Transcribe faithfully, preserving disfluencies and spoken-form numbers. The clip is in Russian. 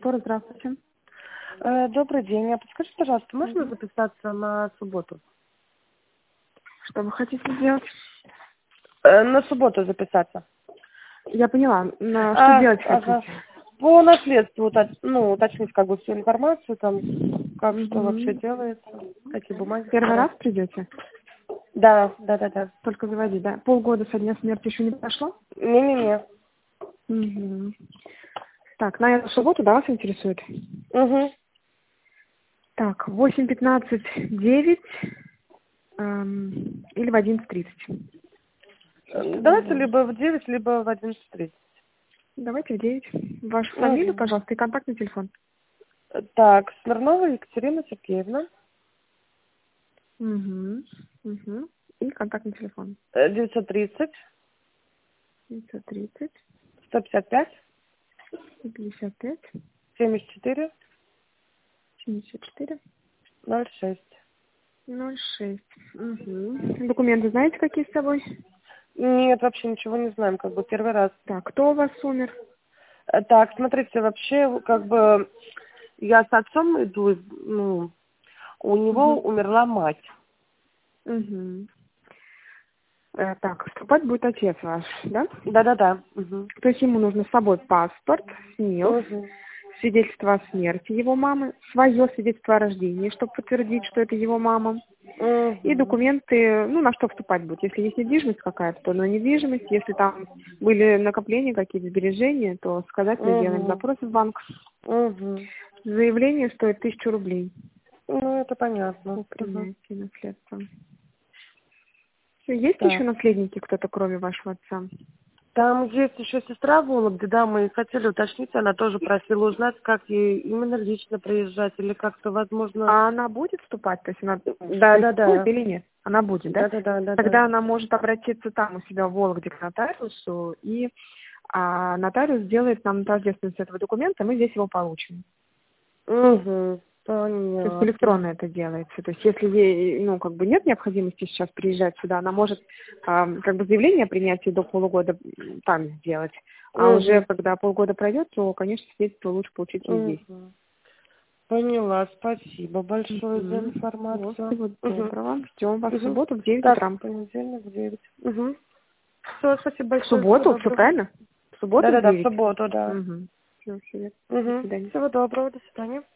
контора, здравствуйте. Э, Добрый день. А подскажите, пожалуйста, можно записаться на субботу? Что вы хотите сделать? Э, На субботу записаться. Я поняла. На что А, делать ага. хотите? По наследству, уточ- ну, уточнить как бы всю информацию, там, как что вообще Мгм. делается, какие бумаги Первый раз собирать. придете? Да, да, да, да. Только заводить, да? Полгода со дня смерти еще не прошло? Не-не-не. Угу. Так, на эту субботу, да, вас интересует? Угу. Так, восемь пятнадцать девять эм, или в одиннадцать тридцать. Давайте либо в девять, либо в одиннадцать тридцать. Давайте в девять. Вашу фамилию, Угу. пожалуйста, и контактный телефон. Так, Смирнова Екатерина Сергеевна, Угу. Угу. И контактный телефон. э, девятьсот тридцать, девятьсот тридцать, сто пятьдесят пять, пятьдесят пять, семьдесят четыре, семьдесят четыре. ноль шесть. Ноль шесть. Угу. Документы знаете, какие с собой? Нет, вообще ничего не знаем, как бы первый раз. Так, кто у вас умер? Э, Так, смотрите, вообще, как бы, я с отцом иду, из- ну, у него Угу. умерла мать. Угу. Э, так, вступать будет отец ваш, да? Да-да-да. Угу. То есть ему нужно с собой паспорт, СНИЛС, Угу. свидетельство о смерти его мамы, свое свидетельство о рождении, чтобы подтвердить, что это его мама, и Угу. документы, ну, на что вступать будет. Если есть недвижимость какая-то, то на недвижимость. Если там были накопления, какие-то сбережения, то сказать, мы делаем Угу. запрос в банк. Угу. Заявление стоит тысячу рублей Ну, это понятно. по Угу. принятии наследства. Есть еще Так. наследники кто-то, кроме вашего отца? Там есть еще сестра в Вологде, да, мы хотели уточнить, она тоже просила узнать, как ей именно лично приезжать, или как-то, возможно... А она будет вступать? То есть она существует Да-да-да. или нет? Она будет, да? Да-да-да, да-да. Тогда она может обратиться там у себя в Вологде к нотариусу, и а, нотариус сделает нам тождественность этого документа, мы здесь его получим. Угу. То есть Понятно. электронно это делается. То есть если ей, ну, как бы нет необходимости сейчас приезжать сюда, она может а, как бы заявление о принятии до полугода м, там сделать. А уже Угу. когда полгода пройдет, то, конечно, свидетельство лучше получить и здесь. Угу. Поняла, спасибо большое за Мгм. Вот, информацию. всего Угу. доброго. Ждем вас в Угу. субботу в девять Так, утра. в понедельник в девять. Угу. Все, спасибо В большое, всего субботу, все доброго. правильно? В субботу в Да-да-да, в девять. субботу, да. Угу. Все, все. До Угу. свидания. Всего доброго, до свидания.